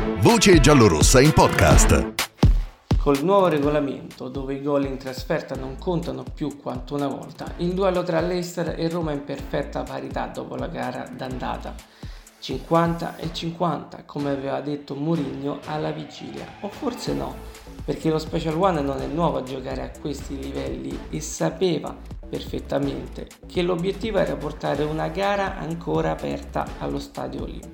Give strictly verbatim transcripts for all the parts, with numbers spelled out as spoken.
Voce giallorossa in podcast. Col nuovo regolamento, dove i gol in trasferta non contano più quanto una volta, il duello tra Leicester e Roma è in perfetta parità dopo la gara d'andata. cinquanta e cinquanta, come aveva detto Mourinho alla vigilia. O forse no, perché lo Special One non è nuovo a giocare a questi livelli e sapeva perfettamente che l'obiettivo era portare una gara ancora aperta allo Stadio Olimpico.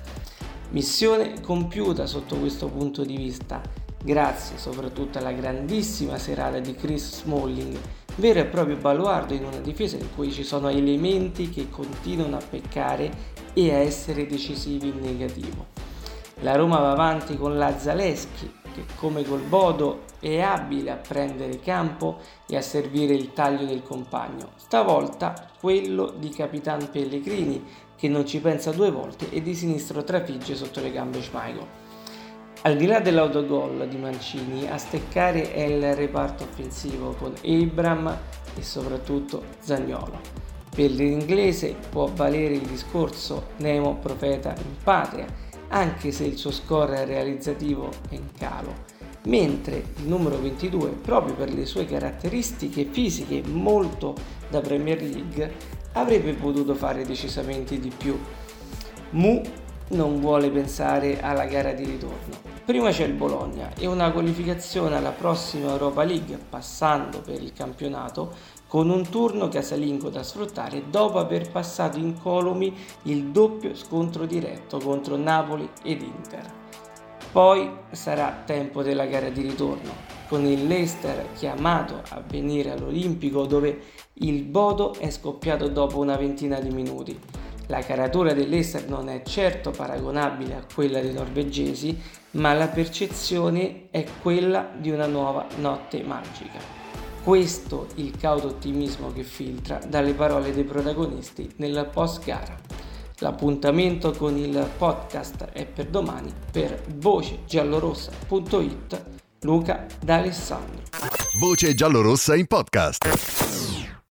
Missione compiuta sotto questo punto di vista, grazie soprattutto alla grandissima serata di Chris Smalling, vero e proprio baluardo in una difesa in cui ci sono elementi che continuano a peccare e a essere decisivi in negativo. La Roma va avanti con la Zalewski, che come col Bodo è abile a prendere campo e a servire il taglio del compagno, stavolta quello di Capitan Pellegrini, che non ci pensa due volte e di sinistro trafigge sotto le gambe Schmeichel. Al di là dell'autogol di Mancini, a steccare è il reparto offensivo con Abraham e soprattutto Zaniolo. Per l'inglese può valere il discorso Nemo profeta in patria, anche se il suo score realizzativo è in calo, mentre il numero ventidue, proprio per le sue caratteristiche fisiche molto da Premier League, avrebbe potuto fare decisamente di più. Mu non vuole pensare alla gara di ritorno. Prima c'è il Bologna e una qualificazione alla prossima Europa League, passando per il campionato con un turno casalingo da sfruttare dopo aver passato incolumi il doppio scontro diretto contro Napoli ed Inter. Poi sarà tempo della gara di ritorno, con il Leicester chiamato a venire all'Olimpico, dove il Bodo è scoppiato dopo una ventina di minuti. La caratura del Leicester non è certo paragonabile a quella dei norvegesi, ma la percezione è quella di una nuova notte magica. Questo il cauto ottimismo che filtra dalle parole dei protagonisti nella post-gara. L'appuntamento con il podcast è per domani. Per voce giallorossa punto it, Luca D'Alessandro. Voce giallorossa in podcast.